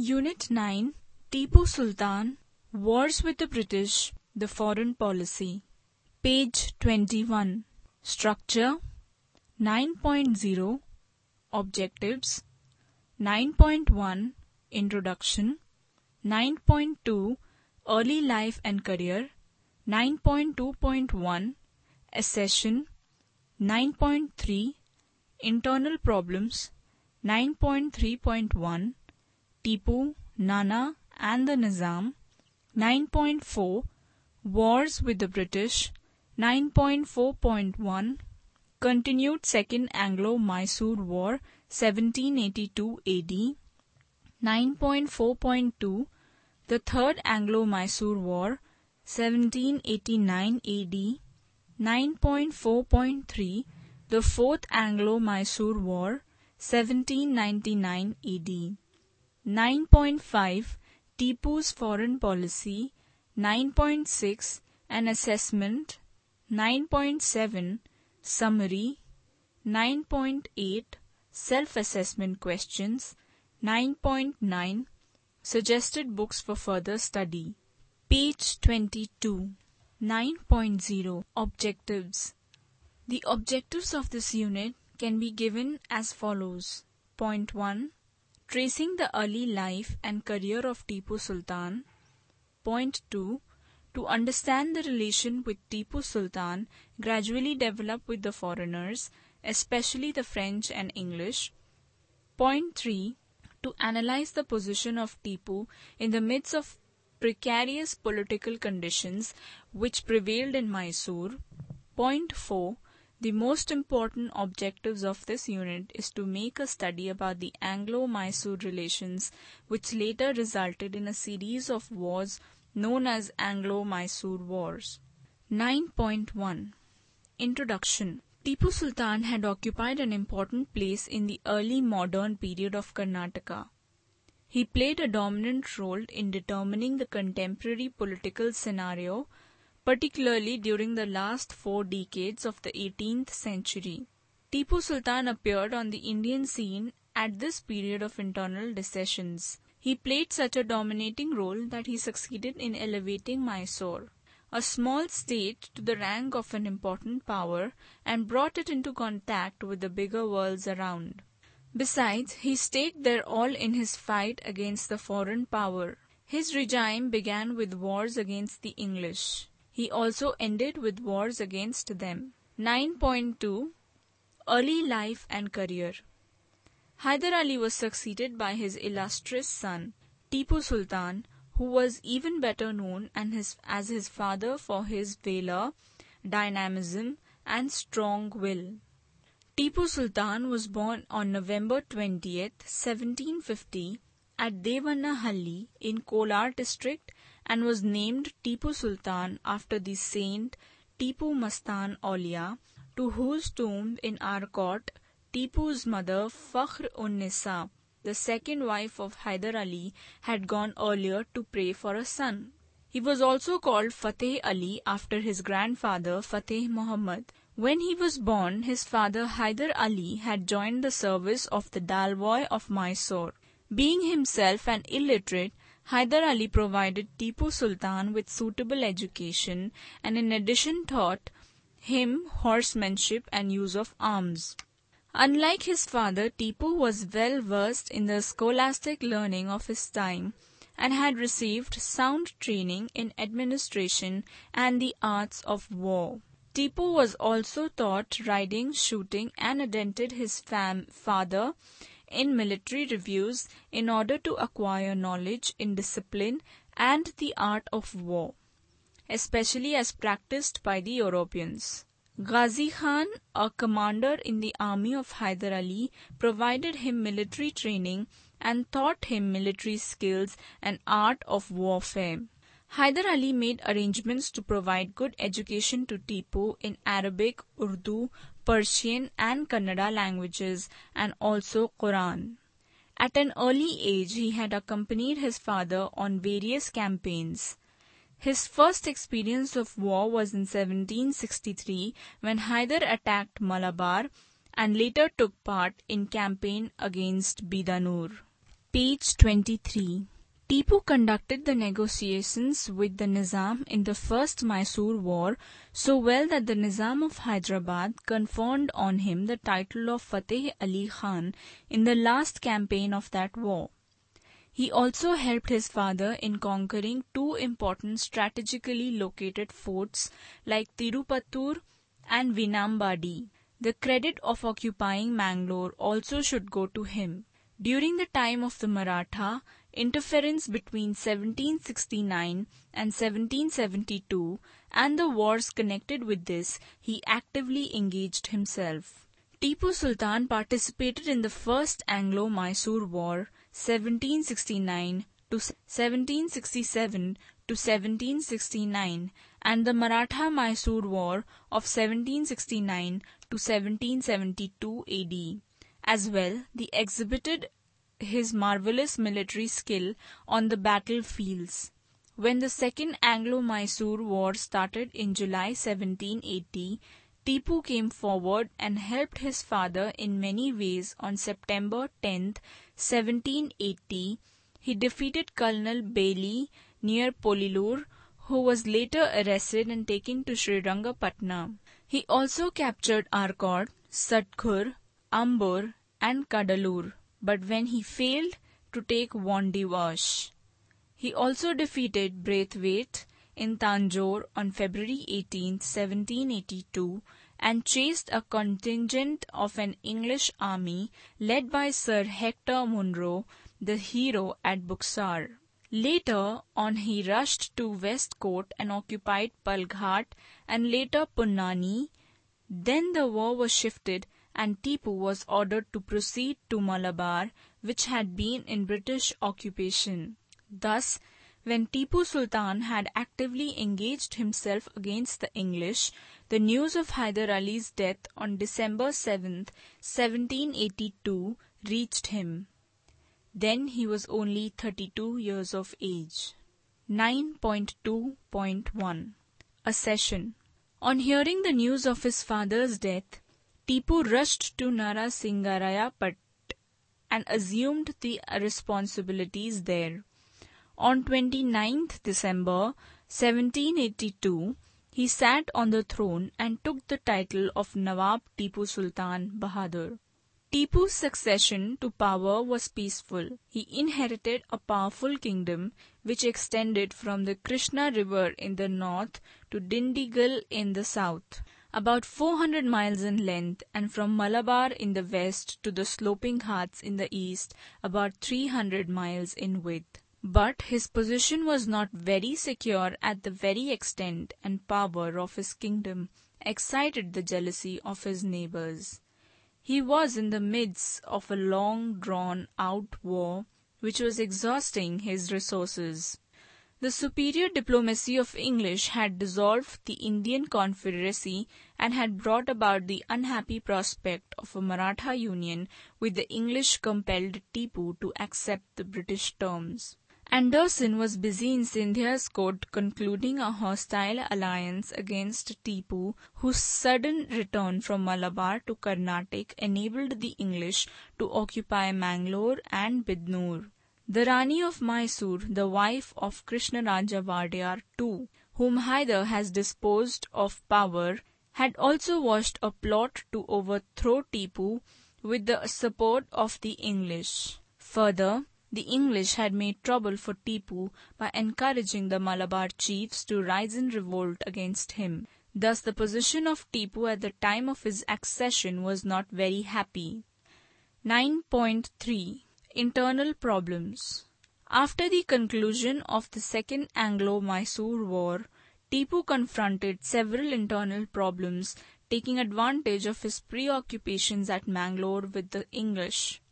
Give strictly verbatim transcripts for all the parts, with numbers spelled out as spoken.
Unit nine, Tipu Sultan, Wars with the British, the Foreign Policy. Page twenty-one. Structure. nine point zero. Objectives. nine point one. Introduction. nine point two. Early Life and Career. nine point two point one. Accession. nine point three. Internal Problems. nine point three point one. Tipu, Nana and the Nizam. nine point four. Wars with the British. nine point four point one. Continued Second Anglo-Mysore War, seventeen eighty-two A D. nine point four point two. The Third Anglo-Mysore War, seventeen eighty-nine A D. nine point four point three. The Fourth Anglo-Mysore War, seventeen ninety-nine A D. nine point five. Tipu's Foreign Policy. nine point six. An Assessment. nine point seven. Summary. nine point eight. Self-assessment questions. nine point nine. Suggested books for further study. Page twenty-two. nine point zero. Objectives. The objectives of this unit can be given as follows. Point one. Tracing the early life and career of Tipu Sultan. Point two. To understand the relation which Tipu Sultan gradually developed with the foreigners, especially the French and English. Point three. To analyze the position of Tipu in the midst of precarious political conditions which prevailed in Mysore. Point four. The most important objectives of this unit is to make a study about the Anglo-Mysore relations which later resulted in a series of wars known as Anglo-Mysore Wars. nine point one. Introduction. Tipu Sultan had occupied an important place in the early modern period of Karnataka. He played a dominant role in determining the contemporary political scenario, particularly during the last four decades of the eighteenth century. Tipu Sultan appeared on the Indian scene at this period of internal dissensions. He played such a dominating role that he succeeded in elevating Mysore, a small state, to the rank of an important power and brought it into contact with the bigger worlds around. Besides, he staked their all in his fight against the foreign power. His regime began with wars against the English. He also ended with wars against them. nine point two. Early Life and Career. Hyder Ali was succeeded by his illustrious son, Tipu Sultan, who was even better known and his, as his father for his valor, dynamism, and strong will. Tipu Sultan was born on November twentieth, seventeen fifty, at Devanahalli in Kolar district, and was named Tipu Sultan after the saint Tipu Mastan Aulia, to whose tomb in Arcot, Tipu's mother Fakhr-un-Nisa, the second wife of Hyder Ali, had gone earlier to pray for a son. He was also called Fateh Ali after his grandfather Fateh Muhammad. When he was born, his father Hyder Ali had joined the service of the Dalwai of Mysore. Being himself an illiterate, Hyder Ali provided Tipu Sultan with suitable education and in addition taught him horsemanship and use of arms. Unlike his father, Tipu was well versed in the scholastic learning of his time and had received sound training in administration and the arts of war. Tipu was also taught riding, shooting, and attended his fam- father in military reviews in order to acquire knowledge in discipline and the art of war, especially as practiced by the Europeans. Ghazi Khan, a commander in the army of Hyder Ali, provided him military training and taught him military skills and art of warfare. Hyder Ali made arrangements to provide good education to Tipu in Arabic, Urdu, Persian and Kannada languages and also Quran. At an early age, he had accompanied his father on various campaigns. His first experience of war was in seventeen sixty-three when Hyder attacked Malabar and later took part in campaign against Bidanur. Page twenty-three. Tipu conducted the negotiations with the Nizam in the first Mysore war so well that the Nizam of Hyderabad conferred on him the title of Fateh Ali Khan in the last campaign of that war. He also helped his father in conquering two important strategically located forts like Tirupattur and Vinambadi. The credit of occupying Mangalore also should go to him. During the time of the Maratha interference between seventeen sixty-nine and seventeen seventy-two and the wars connected with this, he actively engaged himself. Tipu Sultan participated in the First Anglo-Mysore War seventeen sixty-nine to seventeen sixty-seven to seventeen sixty-nine and the Maratha-Mysore War of seventeen sixty-nine to seventeen seventy-two A D. As well, he exhibited his marvelous military skill on the battlefields. When the Second Anglo-Mysore War started in July seventeen eighty, Tipu came forward and helped his father in many ways. On September tenth, seventeen eighty, he defeated Colonel Bailey near Polilur, who was later arrested and taken to Srirangapatna. He also captured Arcot, Satkhur, Ambur and Kadalur, but when he failed to take Wandiwash. He also defeated Braithwaite in Tanjore on February eighteenth, seventeen eighty-two and chased a contingent of an English army led by Sir Hector Munro, the hero, at Buxar. Later on he rushed to Westcote and occupied Palghat and later Punnani. Then the war was shifted and Tipu was ordered to proceed to Malabar, which had been in British occupation. Thus, when Tipu Sultan had actively engaged himself against the English, the news of Hyder Ali's death on December seventh, seventeen eighty-two reached him. Then he was only thirty-two years of age. nine point two point one. Accession. On hearing the news of his father's death, Tipu rushed to Narasingaraya Pat and assumed the responsibilities there. On twenty-ninth December seventeen eighty-two, he sat on the throne and took the title of Nawab Tipu Sultan Bahadur. Tipu's succession to power was peaceful. He inherited a powerful kingdom which extended from the Krishna River in the north to Dindigul in the south, about four hundred miles in length, and from Malabar in the west to the sloping Ghats in the east, about three hundred miles in width. But his position was not very secure, at the very extent and power of his kingdom excited the jealousy of his neighbors. He was in the midst of a long drawn-out war which was exhausting his resources. The superior diplomacy of English had dissolved the Indian Confederacy and had brought about the unhappy prospect of a Maratha union with the English compelled Tipu to accept the British terms. Anderson was busy in Scindia's court concluding a hostile alliance against Tipu, whose sudden return from Malabar to Carnatic enabled the English to occupy Mangalore and Bidnur. The Rani of Mysore, the wife of Krishnaraja Wadiyar too, whom Hyder has disposed of power, had also watched a plot to overthrow Tipu with the support of the English. Further, the English had made trouble for Tipu by encouraging the Malabar chiefs to rise in revolt against him. Thus the position of Tipu at the time of his accession was not very happy. nine point three. Internal problems. After the conclusion of the Second Anglo-Mysore War, Tipu confronted several internal problems, taking advantage of his preoccupations at Mangalore with the English.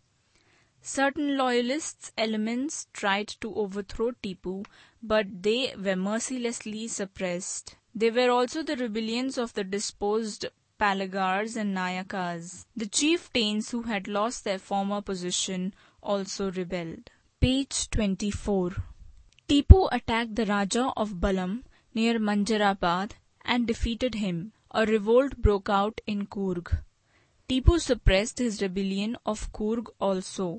Certain loyalist elements tried to overthrow Tipu, but they were mercilessly suppressed. There were also the rebellions of the disposed Palagars and Nayakas. The chieftains who had lost their former position also rebelled. Page twenty-four. Tipu attacked the Raja of Balam near Manjarabad and defeated him. A revolt broke out in Coorg. Tipu suppressed his rebellion of Coorg also.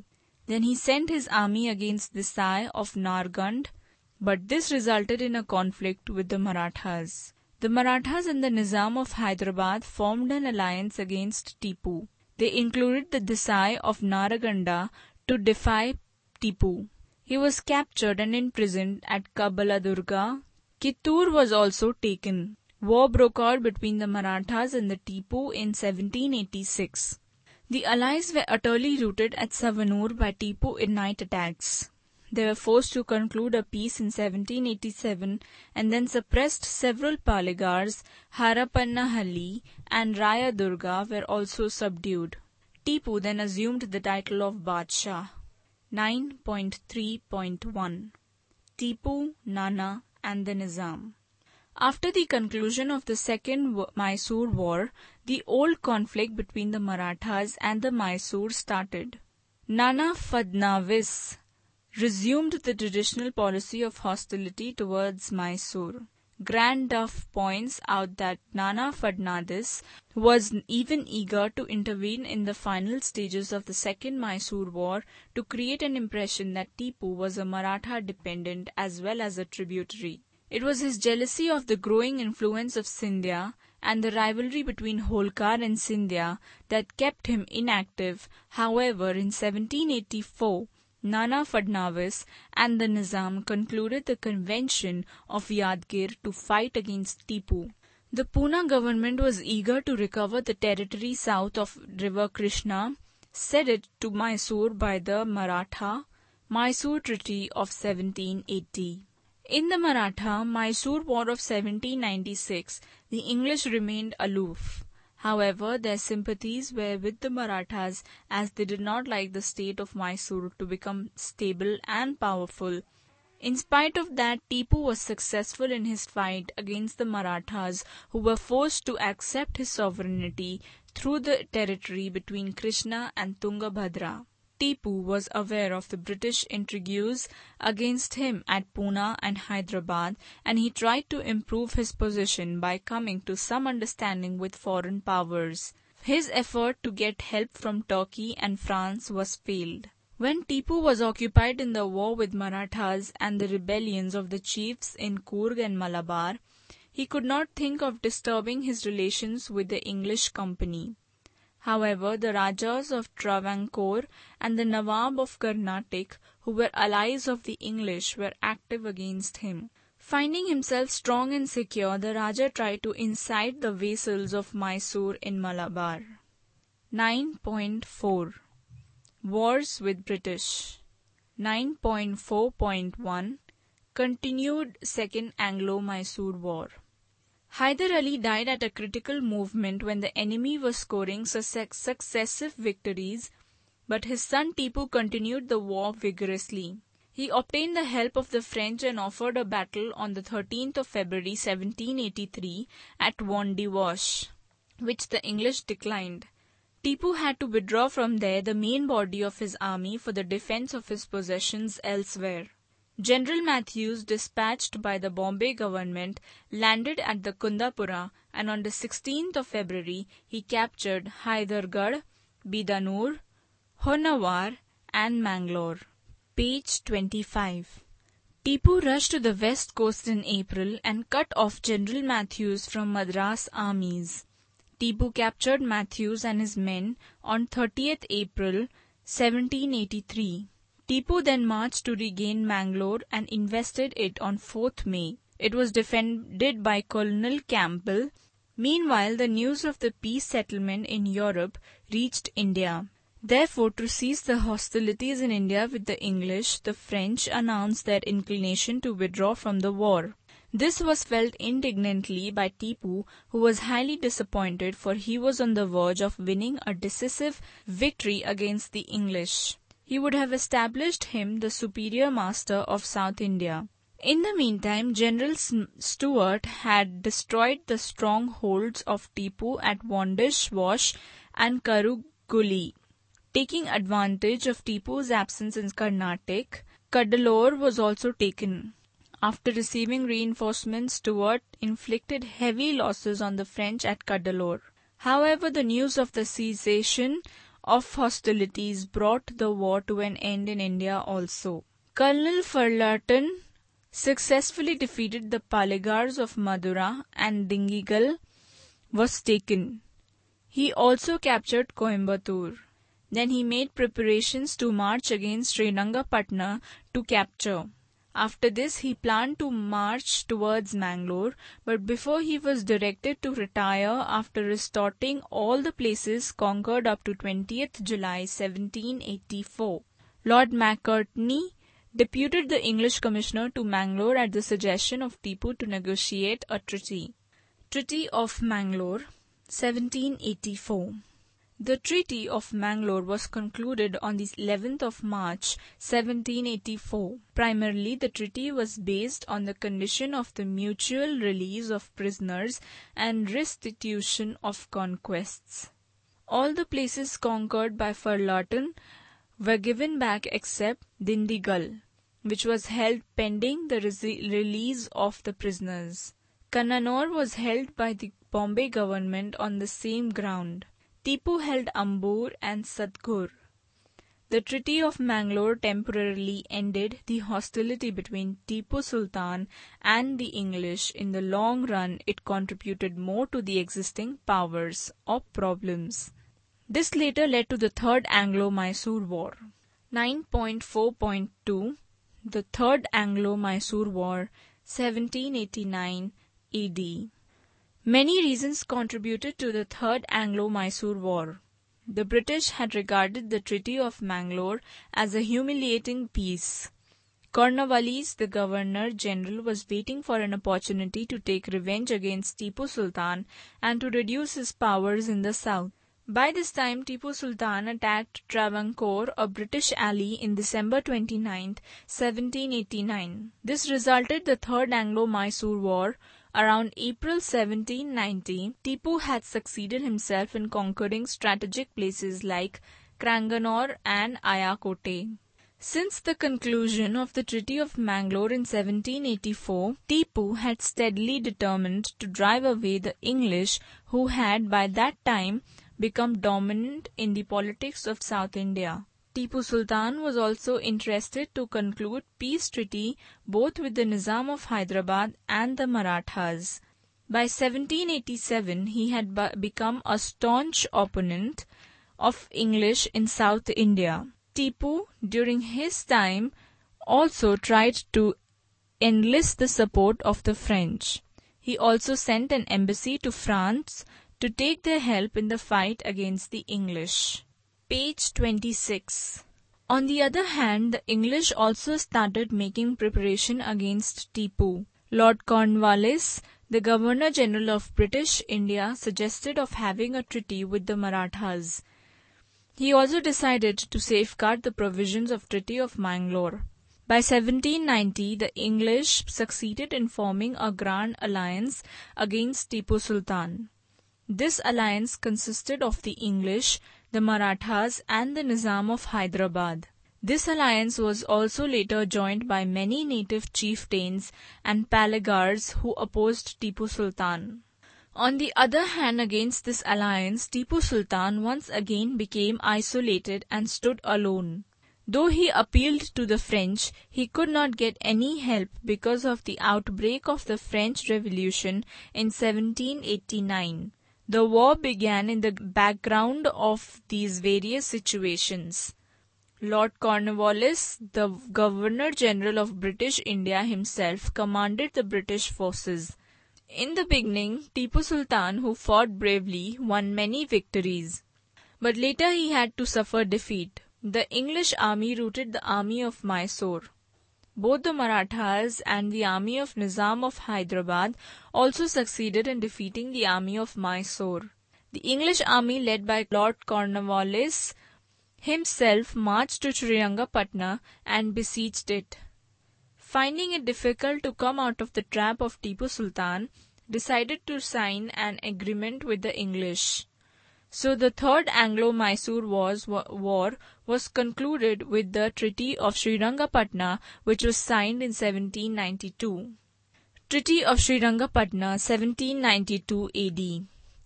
Then he sent his army against Desai of Nargand, but this resulted in a conflict with the Marathas. The Marathas and the Nizam of Hyderabad formed an alliance against Tipu. They included the Desai of Naraganda to defy Tipu. He was captured and imprisoned at Kabaladurga. Kittur was also taken. War broke out between the Marathas and the Tipu in seventeen eighty-six. The allies were utterly routed at Savanur by Tipu in night attacks. They were forced to conclude a peace in seventeen eighty-seven and then suppressed several Paligars. Harapannahalli and Rayadurga were also subdued. Tipu then assumed the title of Badshah. nine point three point one Tipu, Nana and the Nizam. After the conclusion of the Second Mysore War, the old conflict between the Marathas and the Mysore started. Nana Fadnavis resumed the traditional policy of hostility towards Mysore. Grand Duff points out that Nana Fadnavis was even eager to intervene in the final stages of the Second Mysore War to create an impression that Tipu was a Maratha dependent as well as a tributary. It was his jealousy of the growing influence of Scindia and the rivalry between Holkar and Scindia that kept him inactive. However, in seventeen eighty-four, Nana Fadnavis and the Nizam concluded the Convention of Yadgir to fight against Tipu. The Poona government was eager to recover the territory south of river Krishna, ceded to Mysore by the Maratha Mysore Treaty of seventeen eighty. In the Maratha-Mysore War of seventeen ninety-six, the English remained aloof. However, their sympathies were with the Marathas as they did not like the state of Mysore to become stable and powerful. In spite of that, Tipu was successful in his fight against the Marathas, who were forced to accept his sovereignty through the territory between Krishna and Tungabhadra. Tipu was aware of the British intrigues against him at Poona and Hyderabad, and he tried to improve his position by coming to some understanding with foreign powers. His effort to get help from Turkey and France was failed. When Tipu was occupied in the war with Marathas and the rebellions of the chiefs in Coorg and Malabar, he could not think of disturbing his relations with the English company. However, the Rajas of Travancore and the Nawab of Carnatic, who were allies of the English, were active against him. Finding himself strong and secure, the Raja tried to incite the vassals of Mysore in Malabar. nine point four Wars with British. nine point four point one Continued Second Anglo-Mysore War. Hyder Ali died at a critical moment when the enemy was scoring successive victories, but his son Tipu continued the war vigorously. He obtained the help of the French and offered a battle on the thirteenth of February seventeen eighty-three at Wandiwash, which the English declined. Tipu had to withdraw from there the main body of his army for the defense of his possessions elsewhere. General Matthews, dispatched by the Bombay government, landed at the Kundapura, and on the sixteenth of February he captured Hydergarh, Bidanur, Honawar and Mangalore. Page twenty-five. Tipu rushed to the west coast in April and cut off General Matthews from Madras armies. Tipu captured Matthews and his men on thirtieth April seventeen eighty-three. Tipu then marched to regain Mangalore and invested it on fourth May. It was defended by Colonel Campbell. Meanwhile, the news of the peace settlement in Europe reached India. Therefore, to cease the hostilities in India with the English, the French announced their inclination to withdraw from the war. This was felt indignantly by Tipu, who was highly disappointed, for he was on the verge of winning a decisive victory against the English. He would have established him the superior master of South India. In the meantime, General Stuart had destroyed the strongholds of Tipu at Wandish Wash and Karuguli. Taking advantage of Tipu's absence in Carnatic, Cuddalore was also taken. After receiving reinforcements, Stuart inflicted heavy losses on the French at Cuddalore. However, the news of the cessation of hostilities brought the war to an end in India also. Colonel Furlerton successfully defeated the Paligars of Madura and Dingigal was taken. He also captured Coimbatore. Then he made preparations to march against Srirangapatna to capture. After this, he planned to march towards Mangalore, but before he was directed to retire after restoring all the places conquered up to twentieth July seventeen eighty-four. Lord Macartney deputed the English commissioner to Mangalore at the suggestion of Tipu to negotiate a treaty. Treaty of Mangalore, seventeen eighty-four. The Treaty of Mangalore was concluded on the eleventh of March seventeen eighty-four. Primarily, the treaty was based on the condition of the mutual release of prisoners and restitution of conquests. All the places conquered by Furlerton were given back except Dindigul, which was held pending the re- release of the prisoners. Kannanur was held by the Bombay government on the same ground. Tipu held Ambur and Sadgur. The Treaty of Mangalore temporarily ended the hostility between Tipu Sultan and the English. In the long run, it contributed more to the existing powers or problems. This later led to the Third Anglo-Mysore War. nine point four point two The Third Anglo-Mysore War, seventeen eighty-nine A D. Many reasons contributed to the Third Anglo-Mysore War. The British had regarded the Treaty of Mangalore as a humiliating peace. Cornwallis, the Governor-General, was waiting for an opportunity to take revenge against Tipu Sultan and to reduce his powers in the south. By this time, Tipu Sultan attacked Travancore, a British ally, in December twenty-ninth, seventeen eighty-nine. This resulted the Third Anglo-Mysore War. Around April seventeen ninety, Tipu had succeeded himself in conquering strategic places like Cranganore and Ayakote. Since the conclusion of the Treaty of Mangalore in seventeen eighty-four, Tipu had steadily determined to drive away the English, who had by that time become dominant in the politics of South India. Tipu Sultan was also interested to conclude peace treaty both with the Nizam of Hyderabad and the Marathas. By seventeen eighty-seven, he had b- become a staunch opponent of English in South India. Tipu, during his time, also tried to enlist the support of the French. He also sent an embassy to France to take their help in the fight against the English. Page twenty-six. On the other hand, the English also started making preparation against Tipu. Lord Cornwallis, the Governor-General of British India, suggested of having a treaty with the Marathas. He also decided to safeguard the provisions of Treaty of Mangalore. By seventeen ninety, the English succeeded in forming a grand alliance against Tipu Sultan. This alliance consisted of the English, the Marathas and the Nizam of Hyderabad. This alliance was also later joined by many native chieftains and Paligars who opposed Tipu Sultan. On the other hand, against this alliance, Tipu Sultan once again became isolated and stood alone. Though he appealed to the French, he could not get any help because of the outbreak of the French Revolution in seventeen eighty-nine. The war began in the background of these various situations. Lord Cornwallis, the Governor-General of British India himself, commanded the British forces. In the beginning, Tipu Sultan, who fought bravely, won many victories. But later he had to suffer defeat. The English army routed the army of Mysore. Both the Marathas and the army of Nizam of Hyderabad also succeeded in defeating the army of Mysore. The English army, led by Lord Cornwallis himself, marched to Srirangapatna and besieged it. Finding it difficult to come out of the trap of Tipu Sultan, decided to sign an agreement with the English. So the Third Anglo-Mysore War was concluded with the Treaty of Srirangapatna, which was signed in seventeen ninety-two. Treaty of Srirangapatna, seventeen ninety-two A D.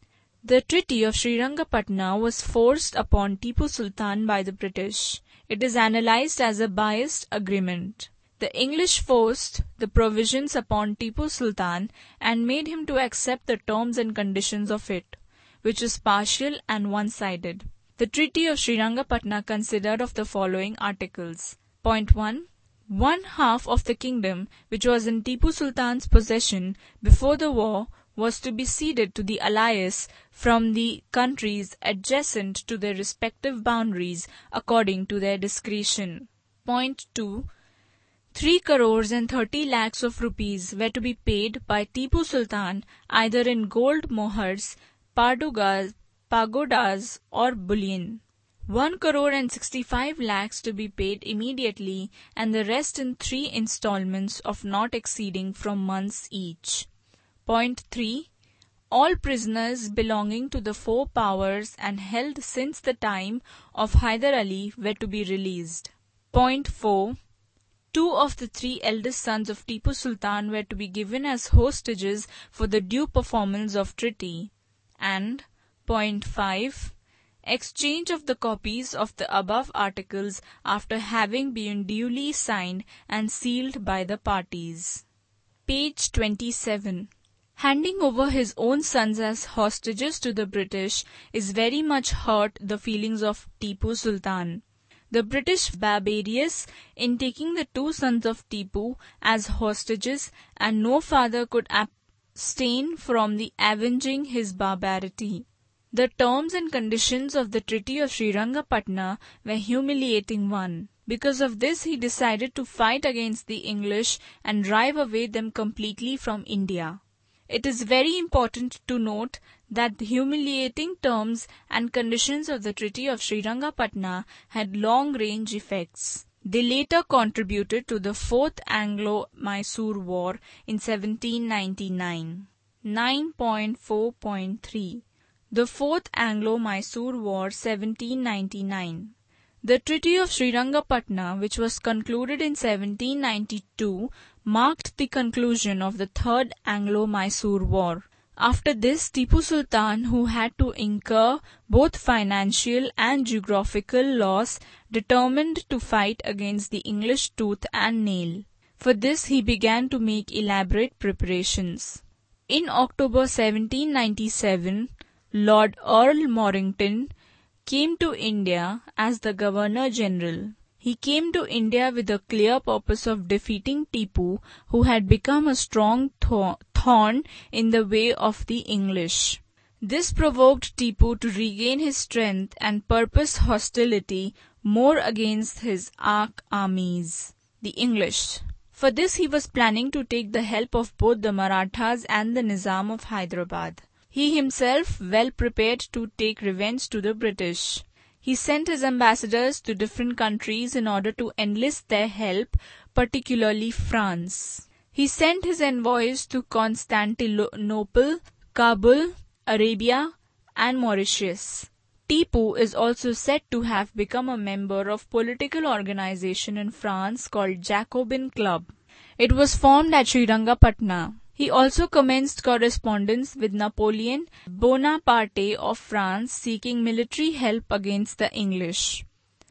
The Treaty of Srirangapatna was forced upon Tipu Sultan by the British. It is analysed as a biased agreement. The English forced the provisions upon Tipu Sultan and made him to accept the terms and conditions of it, which is partial and one-sided. The Treaty of Srirangapatna considered of the following articles. Point one. One half of the kingdom, which was in Tipu Sultan's possession before the war, was to be ceded to the allies from the countries adjacent to their respective boundaries according to their discretion. Point two. Three crores and thirty lakhs of rupees were to be paid by Tipu Sultan either in gold mohurs, pardugas, pagodas or bullion. One crore and sixty-five lakhs to be paid immediately and the rest in three installments of not exceeding from months each. Point three. All prisoners belonging to the four powers and held since the time of Hyder Ali were to be released. Point four. Two of the three eldest sons of Tipu Sultan were to be given as hostages for the due performance of treaty. And point five. Exchange of the copies of the above articles after having been duly signed and sealed by the parties. Page twenty-seven. Handing over his own sons as hostages to the British is very much hurt the feelings of Tipu Sultan. The British barbarous in taking the two sons of Tipu as hostages, and no father could abstain from the avenging his barbarity. The terms and conditions of the Treaty of Srirangapatna were humiliating one. Because of this he decided to fight against the English and drive away them completely from India. It is very important to note that the humiliating terms and conditions of the Treaty of Srirangapatna had long-range effects. They later contributed to the Fourth Anglo-Mysore War in seventeen ninety-nine. nine point four point three. The Fourth Anglo-Mysore War seventeen ninety-nine. The Treaty of Srirangapatna, which was concluded in seventeen ninety-two, marked the conclusion of the Third Anglo-Mysore War. After this, Tipu Sultan, who had to incur both financial and geographical loss, determined to fight against the English tooth and nail. For this he began to make elaborate preparations. In October seventeen ninety-seven, Lord Earl Mornington came to India as the Governor-General. He came to India with the clear purpose of defeating Tipu, who had become a strong thorn in the way of the English. This provoked Tipu to regain his strength and purpose hostility more against his arch-armies, the English. For this he was planning to take the help of both the Marathas and the Nizam of Hyderabad. He himself well prepared to take revenge to the British. He sent his ambassadors to different countries in order to enlist their help, particularly France. He sent his envoys to Constantinople, Kabul, Arabia, and Mauritius. Tipu is also said to have become a member of political organization in France called Jacobin Club. It was formed at Srirangapatna. He also commenced correspondence with Napoleon Bonaparte of France seeking military help against the English.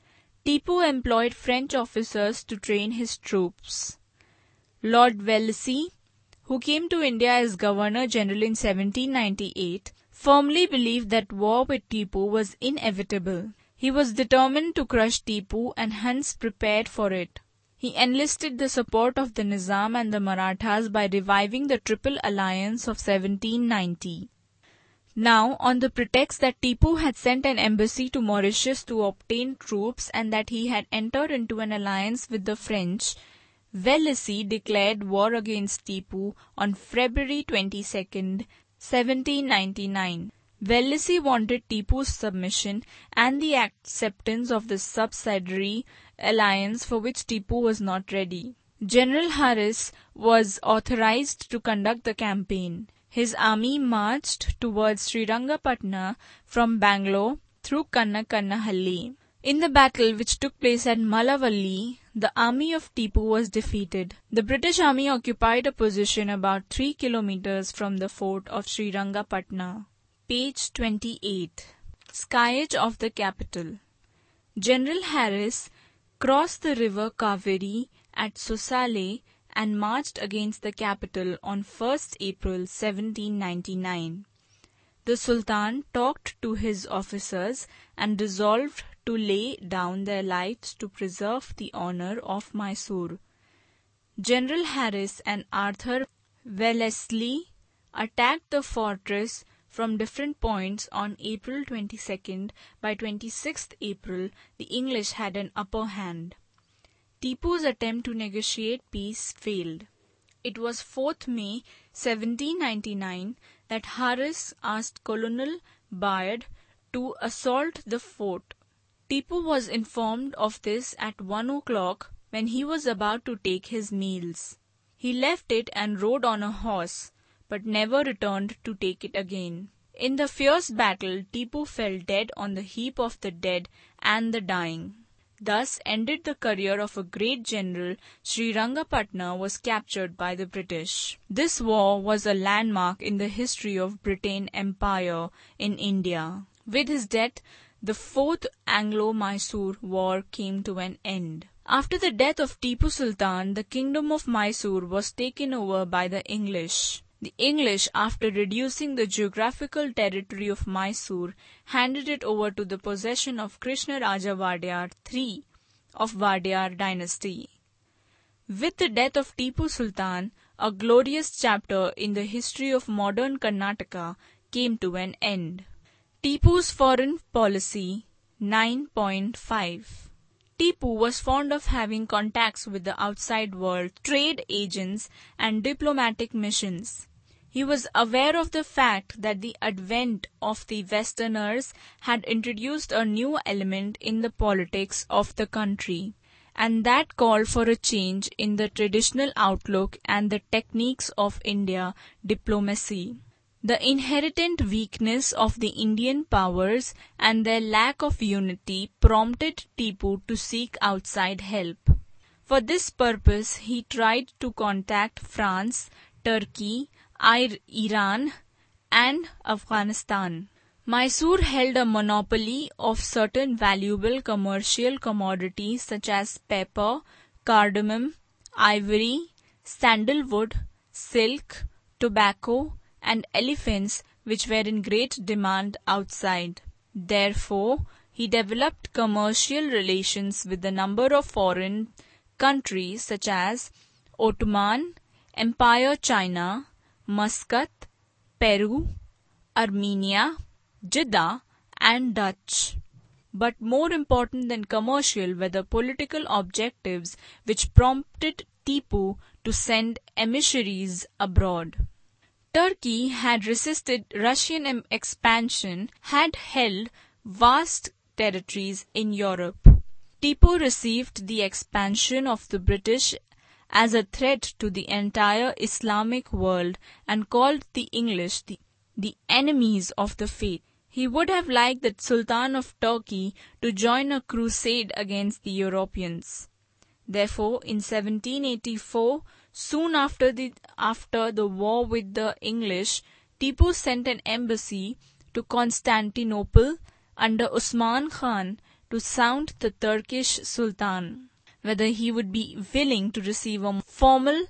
Tipu employed French officers to train his troops. Lord Wellesley, who came to India as Governor-General in seventeen ninety-eight, firmly believed that war with Tipu was inevitable. He was determined to crush Tipu and hence prepared for it. He enlisted the support of the Nizam and the Marathas by reviving the Triple Alliance of seventeen ninety. Now, on the pretext that Tipu had sent an embassy to Mauritius to obtain troops and that he had entered into an alliance with the French, Wellesley declared war against Tipu on February twenty-second, seventeen ninety-nine. Wellesley wanted Tipu's submission and the acceptance of the subsidiary alliance for which Tipu was not ready. General Harris was authorized to conduct the campaign. His army marched towards Srirangapatna from Bangalore through Kannakanahalli. In the battle which took place at Malavalli, the army of Tipu was defeated. The British army occupied a position about three kilometers from the fort of Srirangapatna. Page twenty-eight. Skyage of the capital. General Harris crossed the river Kaveri at Sosale and marched against the capital on first April seventeen ninety-nine. The Sultan talked to his officers and resolved to lay down their lives to preserve the honor of Mysore. General Harris and Arthur Wellesley attacked the fortress from different points on April twenty-second. By twenty-sixth April, the English had an upper hand. Tipu's attempt to negotiate peace failed. It was fourth May seventeen ninety-nine that Harris asked Colonel Baird to assault the fort. Tipu was informed of this at one o'clock when he was about to take his meals. He left it and rode on a horse, but never returned to take it again. In the fierce battle, Tipu fell dead on the heap of the dead and the dying. Thus ended the career of a great general. Srirangapatna was captured by the British. This war was a landmark in the history of Britain Empire in India. With his death, the Fourth Anglo-Mysore War came to an end. After the death of Tipu Sultan, the kingdom of Mysore was taken over by the English. The English, after reducing the geographical territory of Mysore, handed it over to the possession of Krishnaraja Wadiyar the third of Wadiyar dynasty. With the death of Tipu Sultan, a glorious chapter in the history of modern Karnataka came to an end. Tipu's foreign policy nine point five. Tipu was fond of having contacts with the outside world, trade agents and diplomatic missions. He was aware of the fact that the advent of the Westerners had introduced a new element in the politics of the country, and that called for a change in the traditional outlook and the techniques of India diplomacy. The inherent weakness of the Indian powers and their lack of unity prompted Tipu to seek outside help. For this purpose, he tried to contact France, Turkey, Iran, and Afghanistan. Mysore held a monopoly of certain valuable commercial commodities such as pepper, cardamom, ivory, sandalwood, silk, tobacco, and elephants, which were in great demand outside. Therefore, he developed commercial relations with a number of foreign countries such as Ottoman Empire, China, Muscat, Peru, Armenia, Jeddah, and Dutch. But more important than commercial were the political objectives which prompted Tipu to send emissaries abroad. Turkey had resisted Russian expansion, had held vast territories in Europe. Tipu received the expansion of the British as a threat to the entire Islamic world and called the English the, the enemies of the faith. He would have liked the Sultan of Turkey to join a crusade against the Europeans. Therefore, in seventeen eighty-four, soon after the, after the war with the English, Tipu sent an embassy to Constantinople under Usman Khan to sound the Turkish Sultan whether he would be willing to receive a formal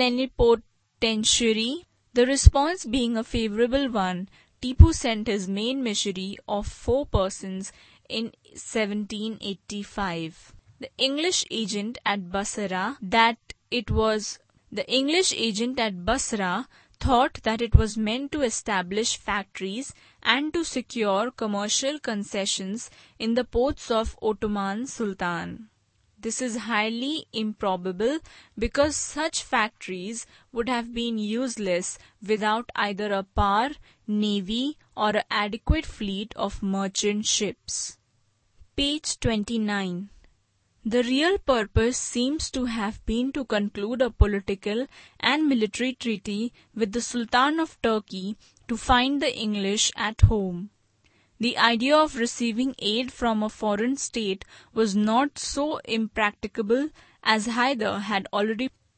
plenipotentiary. The response being a favorable one, Tipu sent his main missionary of four persons in seventeen eighty-five. The English agent at Basra that it was the English agent at Basra thought that it was meant to establish factories and to secure commercial concessions in the ports of Ottoman Sultan. This is highly improbable because such factories would have been useless without either a power, navy or an adequate fleet of merchant ships. Page twenty-nine. The real purpose seems to have been to conclude a political and military treaty with the Sultan of Turkey to find the English at home. The idea of receiving aid from a foreign state was not so impracticable as Hyder had already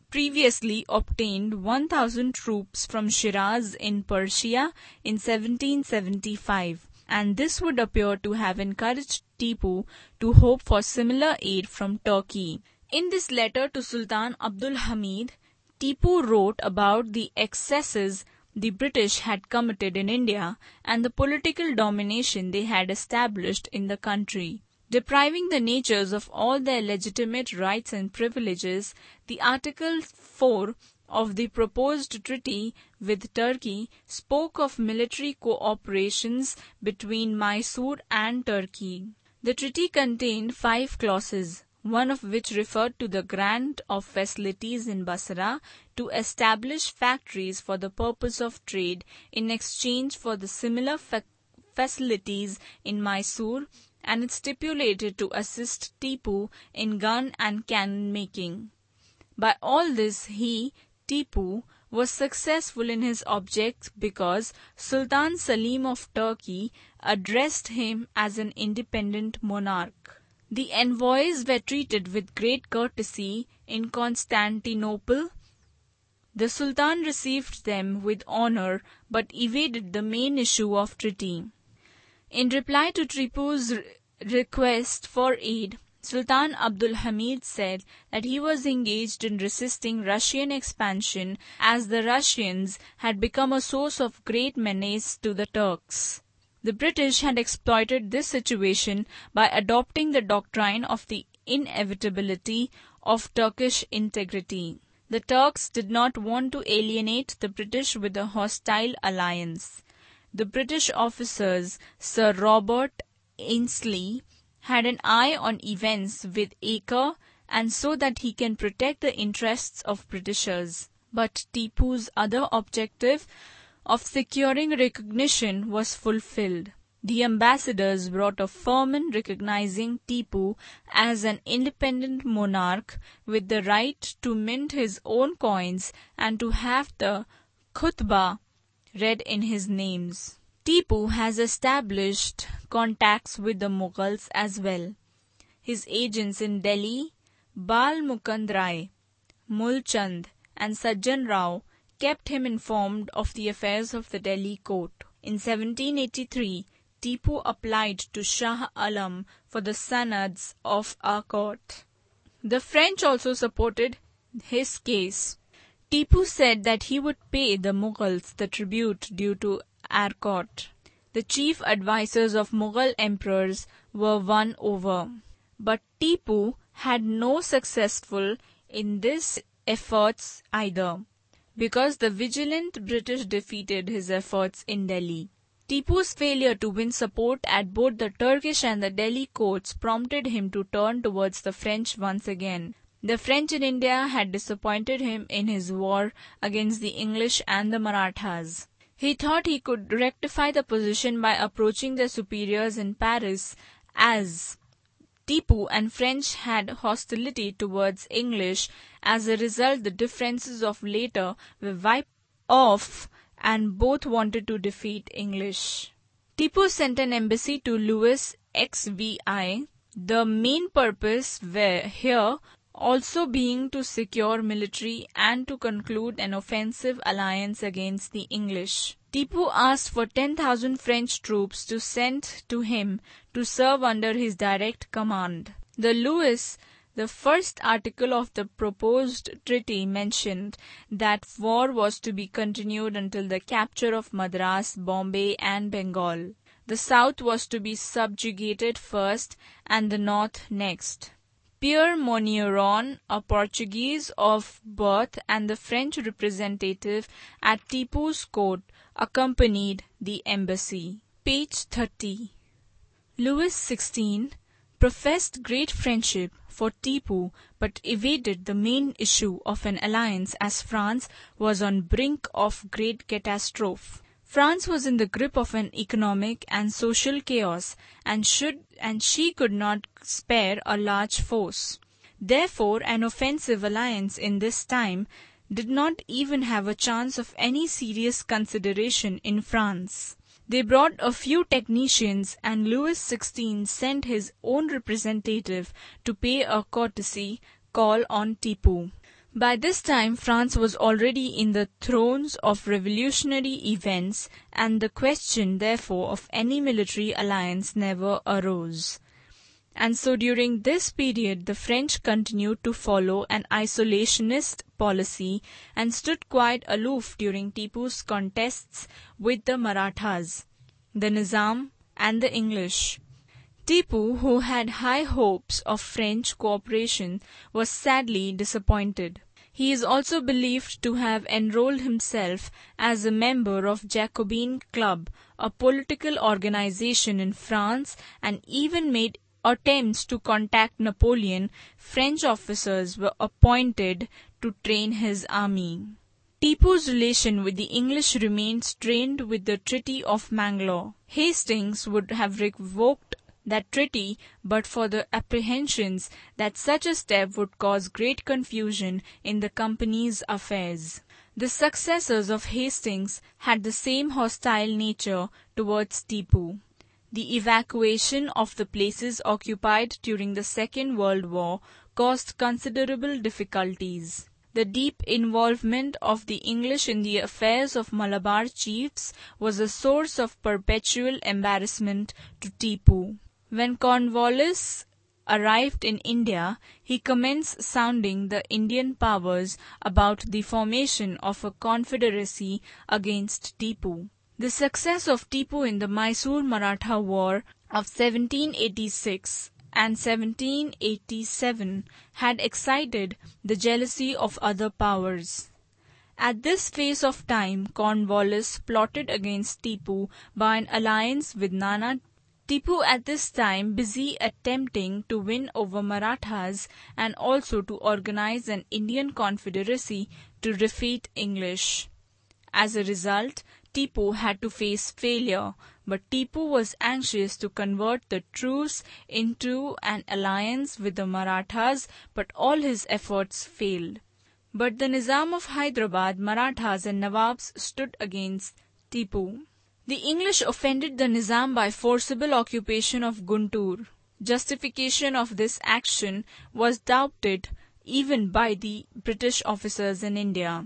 previously obtained one thousand troops from Shiraz in Persia in seventeen seventy-five, and this would appear to have encouraged Tipu to hope for similar aid from Turkey. In this letter to Sultan Abdul Hamid, Tipu wrote about the excesses the British had committed in India and the political domination they had established in the country. Depriving the natures of all their legitimate rights and privileges, the Article four of the proposed treaty with Turkey spoke of military cooperations between Mysore and Turkey. The treaty contained five clauses, one of which referred to the grant of facilities in Basra to establish factories for the purpose of trade in exchange for the similar fa- facilities in Mysore, and it stipulated to assist Tipu in gun and cannon making. By all this, he, Tipu, was successful in his object because Sultan Salim of Turkey addressed him as an independent monarch. The envoys were treated with great courtesy in Constantinople. The Sultan received them with honor but evaded the main issue of treaty. In reply to Tipu's request for aid, Sultan Abdul Hamid said that he was engaged in resisting Russian expansion as the Russians had become a source of great menace to the Turks. The British had exploited this situation by adopting the doctrine of the inevitability of Turkish integrity. The Turks did not want to alienate the British with a hostile alliance. The British officers, Sir Robert Ainsley, had an eye on events with Acre, and so that he can protect the interests of Britishers. But Tipu's other objective of securing recognition was fulfilled. The ambassadors brought a firman recognizing Tipu as an independent monarch with the right to mint his own coins and to have the khutbah read in his names. Tipu has established contacts with the Mughals as well. His agents in Delhi, Bal Mukund Rai, Mulchand and Sajjan Rao, kept him informed of the affairs of the Delhi court. In seventeen eighty-three, Tipu applied to Shah Alam for the sanads of our court. The French also supported his case. Tipu said that he would pay the Mughals the tribute due to Arcot. The chief advisors of Mughal emperors were won over. But Tipu had no successful in these efforts either, because the vigilant British defeated his efforts in Delhi. Tipu's failure to win support at both the Turkish and the Delhi courts prompted him to turn towards the French once again. The French in India had disappointed him in his war against the English and the Marathas. He thought he could rectify the position by approaching their superiors in Paris, as Tipu and French had hostility towards English. As a result, the differences of later were wiped off and both wanted to defeat English. Tipu sent an embassy to Louis X V I, the main purpose were here also being to secure military and to conclude an offensive alliance against the English. Tipu asked for ten thousand French troops to send to him to serve under his direct command. The Louis, the first article of the proposed treaty, mentioned that war was to be continued until the capture of Madras, Bombay and Bengal. The south was to be subjugated first and the north next. Pierre Monnieron, a Portuguese of birth and the French representative at Tipu's court, accompanied the embassy. Page thirty. Louis the sixteenth professed great friendship for Tipu but evaded the main issue of an alliance as France was on brink of great catastrophe. France was in the grip of an economic and social chaos, and should and she could not spare a large force. Therefore, an offensive alliance in this time did not even have a chance of any serious consideration in France. They brought a few technicians, and Louis the sixteenth sent his own representative to pay a courtesy call on Tipu. By this time, France was already in the throes of revolutionary events, and the question, therefore, of any military alliance never arose. And so during this period, the French continued to follow an isolationist policy and stood quite aloof during Tipu's contests with the Marathas, the Nizam, and the English. Tipu, who had high hopes of French cooperation, was sadly disappointed. He is also believed to have enrolled himself as a member of Jacobin Club, a political organization in France, and even made attempts to contact Napoleon. French officers were appointed to train his army. Tipu's relation with the English remained strained with the Treaty of Mangalore. Hastings would have revoked that treaty but for the apprehensions that such a step would cause great confusion in the company's affairs. The successors of Hastings had the same hostile nature towards Tipu. The evacuation of the places occupied during the Second World War caused considerable difficulties. The deep involvement of the English in the affairs of Malabar chiefs was a source of perpetual embarrassment to Tipu. When Cornwallis arrived in India, he commenced sounding the Indian powers about the formation of a confederacy against Tipu. The success of Tipu in the Mysore-Maratha War of seventeen eighty-six and seventeen eighty-seven had excited the jealousy of other powers. At this phase of time, Cornwallis plotted against Tipu by an alliance with Nana. Tipu at this time busy attempting to win over Marathas and also to organize an Indian confederacy to defeat English. As a result, Tipu had to face failure, but Tipu was anxious to convert the truce into an alliance with the Marathas, but all his efforts failed. But the Nizam of Hyderabad, Marathas and Nawabs stood against Tipu. The English offended the Nizam by forcible occupation of Guntur. Justification of this action was doubted even by the British officers in India.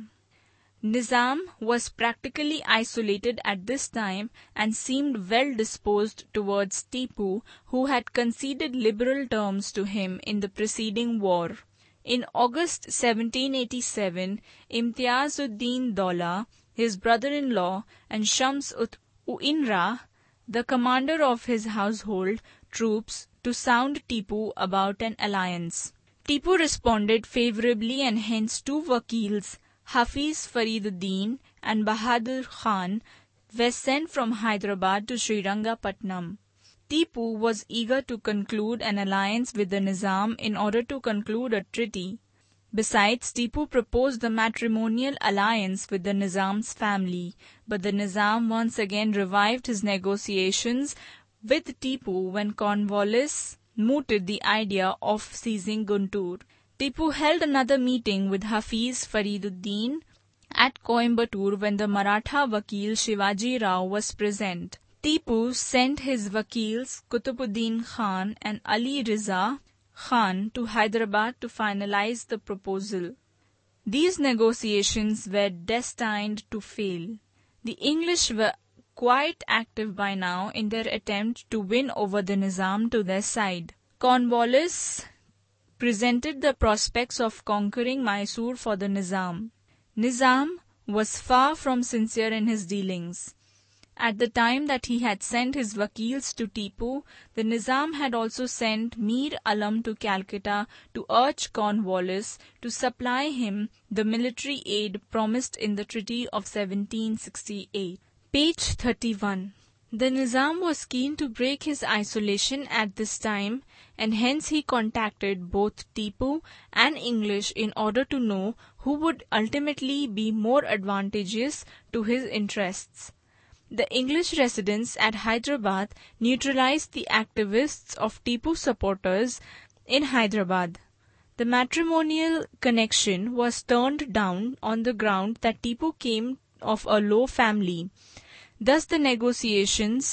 Nizam was practically isolated at this time and seemed well disposed towards Tipu, who had conceded liberal terms to him in the preceding war. In August seventeen eighty-seven, Imtiaz-ud-Din Daula, his brother-in-law, and Shams-ud-Uinra, the commander of his household troops, to sound Tipu about an alliance. Tipu responded favorably, and hence two wakils, Hafiz Fariduddin and Bahadur Khan, were sent from Hyderabad to Srirangapatnam. Tipu was eager to conclude an alliance with the Nizam in order to conclude a treaty. Besides, Tipu proposed the matrimonial alliance with the Nizam's family, but the Nizam once again revived his negotiations with Tipu when Cornwallis mooted the idea of seizing Guntur. Tipu held another meeting with Hafiz Fariduddin at Coimbatore when the Maratha Vakil Shivaji Rao was present. Tipu sent his Vakils Kutubuddin Khan and Ali Riza Khan to Hyderabad to finalize the proposal. These negotiations were destined to fail. The English were quite active by now in their attempt to win over the Nizam to their side. Cornwallis presented the prospects of conquering Mysore for the Nizam. Nizam was far from sincere in his dealings. At the time that he had sent his vakils to Tipu, the Nizam had also sent Mir Alam to Calcutta to urge Cornwallis to supply him the military aid promised in the Treaty of seventeen sixty-eight. Page thirty-one. The Nizam was keen to break his isolation at this time, and hence he contacted both Tipu and English in order to know who would ultimately be more advantageous to his interests. The English residents at Hyderabad neutralized the activists of Tipu supporters in Hyderabad. The matrimonial connection was turned down on the ground that Tipu came of a low family. Thus the negotiations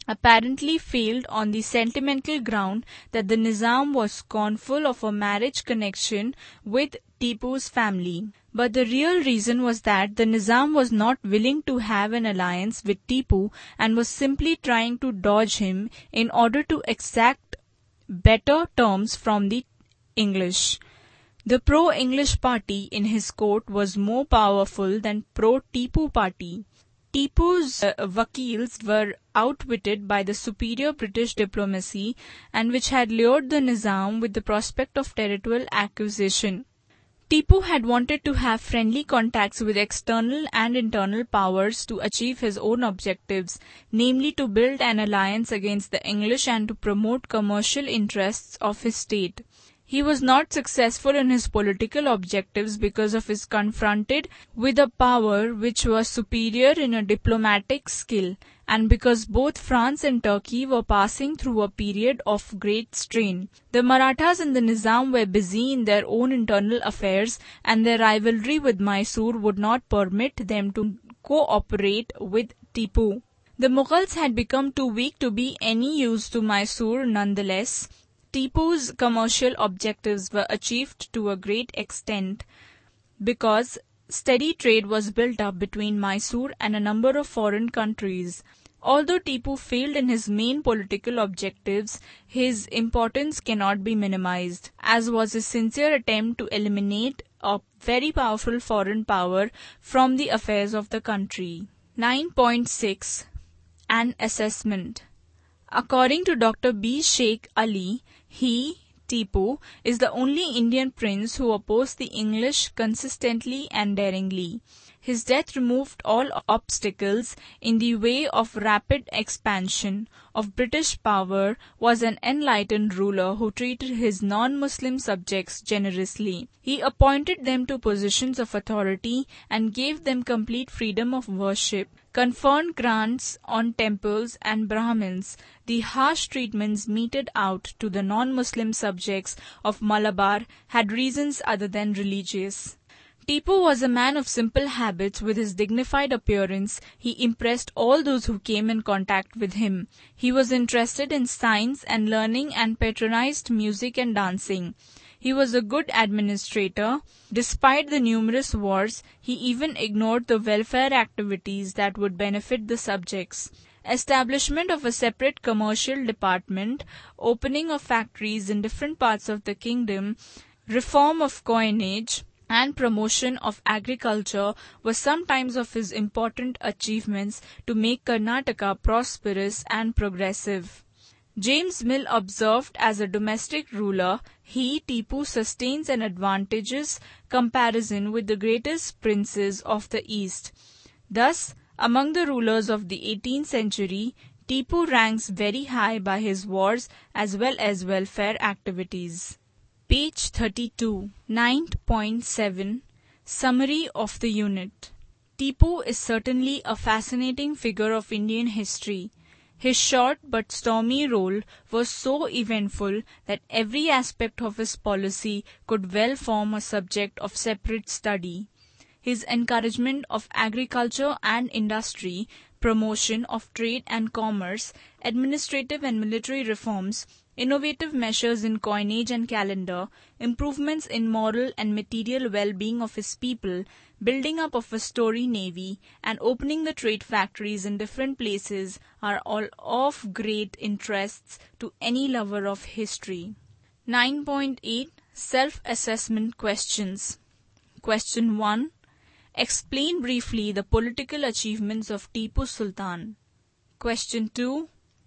apparently failed on the sentimental ground that the Nizam was scornful of a marriage connection with Tipu's family. But the real reason was that the Nizam was not willing to have an alliance with Tipu and was simply trying to dodge him in order to exact better terms from the English. The pro-English party in his court was more powerful than pro-Tipu party. Tipu's uh, vakils were outwitted by the superior British diplomacy, and which had lured the Nizam with the prospect of territorial acquisition. Tipu had wanted to have friendly contacts with external and internal powers to achieve his own objectives, namely to build an alliance against the English and to promote commercial interests of his state. He was not successful in his political objectives because of his confronted with a power which was superior in a diplomatic skill, and because both France and Turkey were passing through a period of great strain. The Marathas and the Nizam were busy in their own internal affairs, and their rivalry with Mysore would not permit them to cooperate with Tipu. The Mughals had become too weak to be any use to Mysore nonetheless. Tipu's commercial objectives were achieved to a great extent because steady trade was built up between Mysore and a number of foreign countries. Although Tipu failed in his main political objectives, his importance cannot be minimized, as was his sincere attempt to eliminate a very powerful foreign power from the affairs of the country. nine point six. An assessment. According to Doctor B. Sheikh Ali, he, Tipu, is the only Indian prince who opposed the English consistently and daringly. His death removed all obstacles in the way of rapid expansion of British power, was an enlightened ruler who treated his non-Muslim subjects generously. He appointed them to positions of authority and gave them complete freedom of worship, conferred grants on temples and Brahmins. The harsh treatments meted out to the non-Muslim subjects of Malabar had reasons other than religious. Tipu was a man of simple habits. With his dignified appearance, he impressed all those who came in contact with him. He was interested in science and learning and patronized music and dancing. He was a good administrator. Despite the numerous wars, he even ignored the welfare activities that would benefit the subjects. Establishment of a separate commercial department, opening of factories in different parts of the kingdom, reform of coinage, and promotion of agriculture were sometimes of his important achievements to make Karnataka prosperous and progressive. James Mill observed, as a domestic ruler, he, Tipu, sustains an advantageous comparison with the greatest princes of the East. Thus, among the rulers of the eighteenth century, Tipu ranks very high by his wars as well as welfare activities. Page thirty-two. nine point seven. Summary of the unit. Tipu is certainly a fascinating figure of Indian history. His short but stormy role was so eventful that every aspect of his policy could well form a subject of separate study. His encouragement of agriculture and industry, promotion of trade and commerce, administrative and military reforms, innovative measures in coinage and calendar, improvements in moral and material well-being of his people, building up of a story navy, and opening the trade factories in different places are all of great interests to any lover of history. nine point eight. Self-assessment questions. Question one. Explain briefly the political achievements of Tipu Sultan. Question two.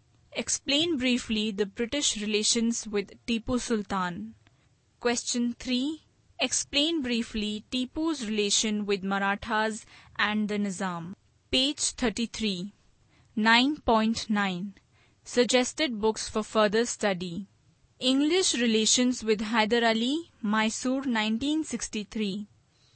Explain briefly the British relations with Tipu Sultan. Question three. Explain briefly Tipu's relation with Marathas and the Nizam. Page thirty-three. nine point nine. Suggested books for further study. English relations with Hyder Ali, Mysore, nineteen sixty-three.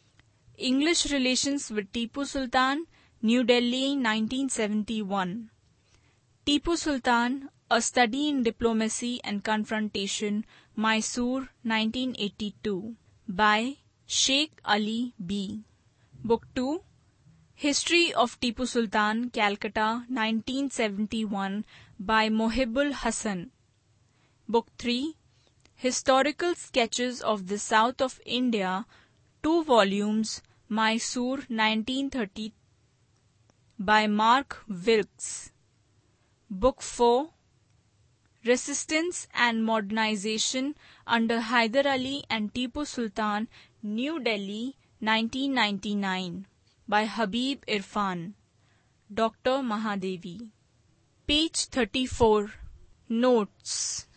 English relations with Tipu Sultan, New Delhi, nineteen seventy-one. Tipu Sultan, A Study in Diplomacy and Confrontation, Mysore, nineteen eighty-two, by Sheikh Ali B. Book two, History of Tipu Sultan, Calcutta, nineteen seventy-one by Mohibul Hassan. Book three, Historical Sketches of the South of India, two volumes, Mysore, nineteen thirty, by Mark Wilkes. Book four, Resistance and Modernization under Hyder Ali and Tipu Sultan, New Delhi, nineteen ninety-nine, by Habib Irfan. Doctor Mahadevi. Page thirty-four. Notes.